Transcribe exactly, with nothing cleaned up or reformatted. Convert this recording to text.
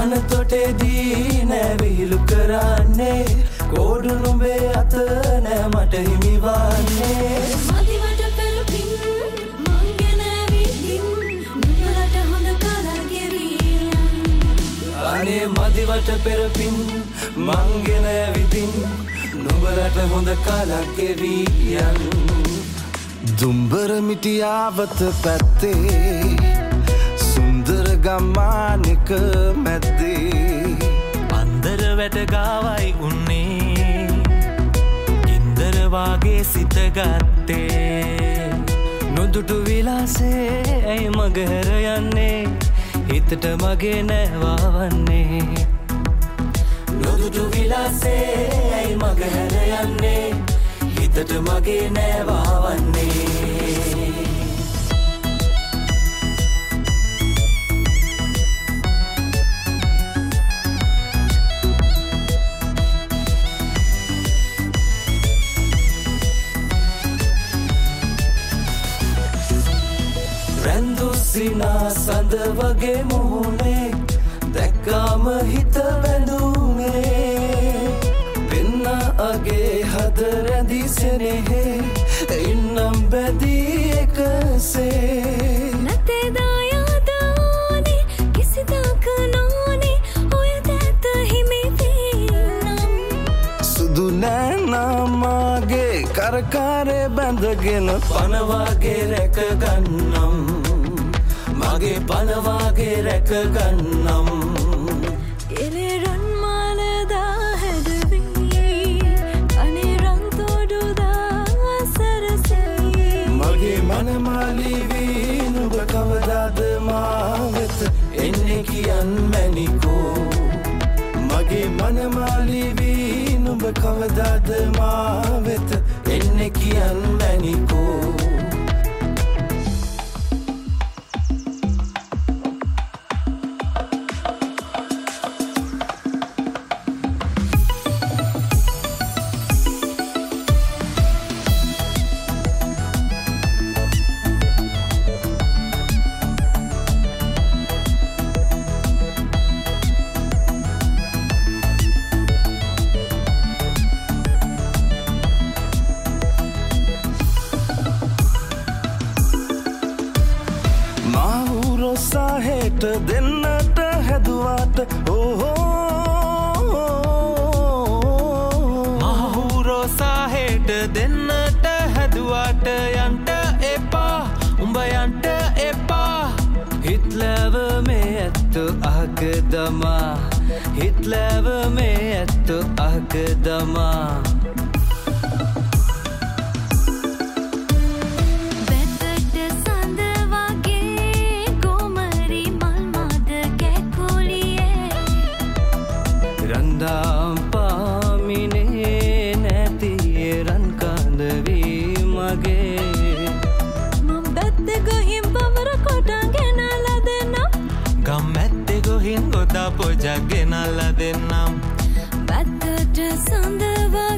පන තොටේදී නෑ විහිළු කරන්නේ කෝඩු නුඹේ අත නෑ මට හිමිවන්නේ මදිවට පෙරපින් මං ගැන විඳින් නුඹලට හොඳ කාලක් ගෙවියන් අනේ මදිවට පෙරපින් මං ගැන විඳින් නුඹලට හොඳ කාලක් ගෙවියන් දුම්බර මිටියාවත පැත්තේ සුන්දර ගම්මානක මැද්දේ අන්දර වැට ගාවයි උන්නේ ඉන්දර වාගේ සිත ගත්තේ නොදුටු විලාසේ ඇයි මගහැර යන්නේ හිතට මගේ නැවවන්නේ නොදුටු විලාසේ ඇයි මගහැර යන්නේ හිතට මගේ නැවවන්නේ සිනා සඳ වගේ මුහුණේ දැක්කාම හිත බැඳුනේ පින්න අගේ හද රැඳී සෙනෙහේ ඉන්නම් බැදී එකසේ නැතේ දායාදානේ කිසිදාක නොනේ ඔය දැත හිමිතේනම් සුදු නෑනාමාගේ කරකාරේ බැඳගෙන පනවාගේ රැක ගන්නම් මගේ පනවාගේ රැක ගන්නම් එලේ රන් මාලදා හැදවී අනේ රන් තොඩුදා සරසී මගේ මනමාලිවී නුඹ කවදාද මා වෙත එන්නේ කියන් මැනිකෝ මගේ මනමාලිවී නුඹ කවදාද මා වෙත එන්නේ කියන් මැනිකෝ සාහෙට දෙන්නට හැදුවාට මහහුරෝ සාහෙට දෙන්නට හැදුවාට යන්ට එපා උඹ යන්ට එපා හිත්ලැව මේ ඇත්තු අහක දමා හිත්ලැව මේ ඇත්තු අහක දමා රන්දාම් පාමිනේ නැති රන් කඳවී මගේ මම බැත්තේ ගොහින් බවර කොටන් ගෙනලා දෙන්නම් ගම් මැත්තේ ගොහින් ගොඩ පොජක් ගෙනල්ලා දෙන්නම් බැත්තට සඳ